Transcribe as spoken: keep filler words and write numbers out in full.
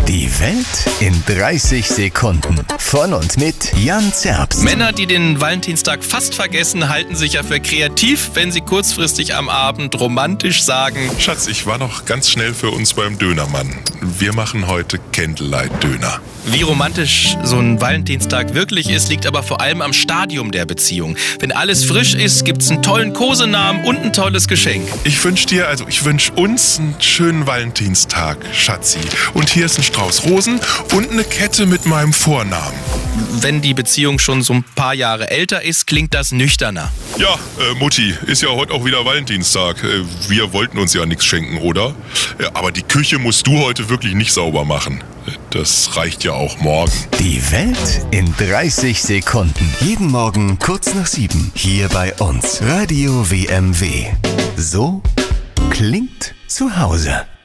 Die Welt in dreißig Sekunden. Von und mit Jan Zerbst. Männer, die den Valentinstag fast vergessen, halten sich ja für kreativ, wenn sie kurzfristig am Abend romantisch sagen: Schatz, ich war noch ganz schnell für uns beim Dönermann. Wir machen heute Candlelight-Döner. Wie romantisch so ein Valentinstag wirklich ist, liegt aber vor allem am Stadium der Beziehung. Wenn alles frisch ist, gibt's einen tollen Kosenamen und ein tolles Geschenk. Ich wünsch dir, also ich wünsch uns einen schönen Valentinstag, Schatzi. Und hier ist ein Strauß Rosen und eine Kette mit meinem Vornamen. Wenn die Beziehung schon so ein paar Jahre älter ist, klingt das nüchterner. Ja, äh, Mutti, ist ja heute auch wieder Valentinstag. Äh, wir wollten uns ja nichts schenken, oder? Ja, aber die Küche musst du heute wirklich nicht sauber machen. Das reicht ja auch morgen. Die Welt in dreißig Sekunden. Jeden Morgen kurz nach sieben. Hier bei uns. Radio W M W. So klingt zu Hause.